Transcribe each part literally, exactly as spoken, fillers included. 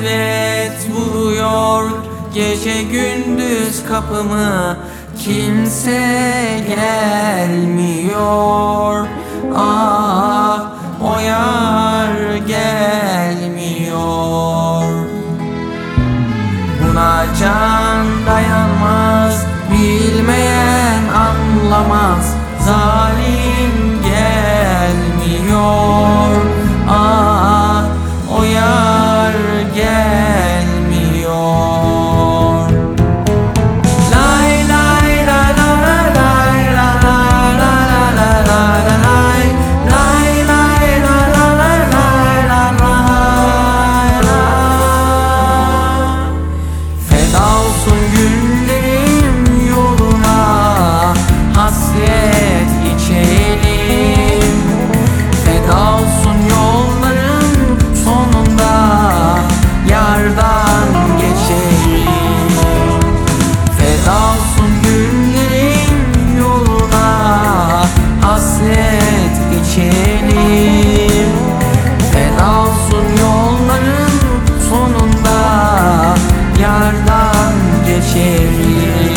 Hasret vuruyor gece gündüz kapımı, kimse gelmiyor. Ah, o yar gelmiyor. Buna can dayanmaz, bilmeyen anlamaz. Zalim gelmiyor. Ah, o yar gelmiyor. Lay lay la la la la la la la la la. Lay lay la la la la la la. Feda olsun günlerim yoluna, hasret içelim. Feda olsun yolların sonunda, yardan geçelim. Feda olsun günlerin yoluna, hasret içelim. Feda olsun yolların sonunda, yardan geçelim.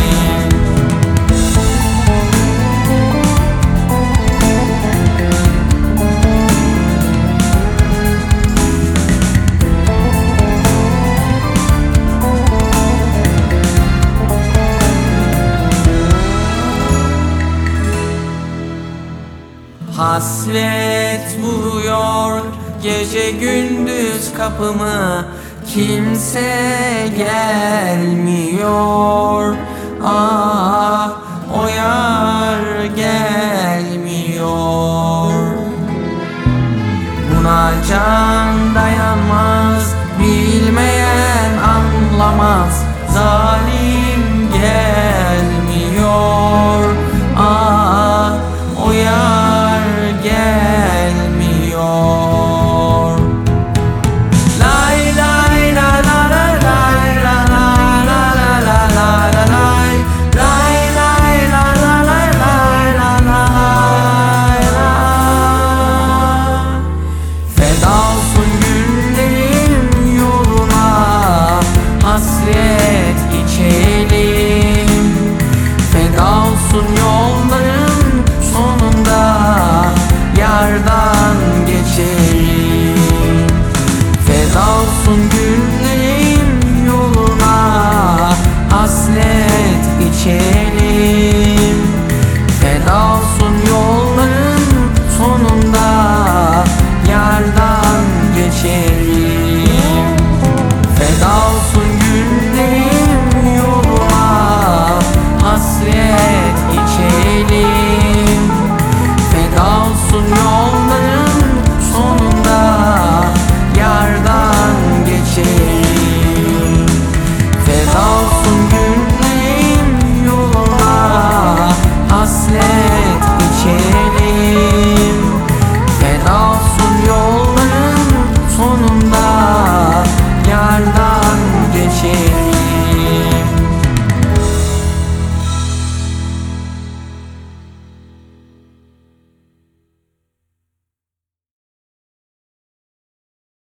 Hasret vuruyor gece gündüz kapımı, kimse gelmiyor. Ah,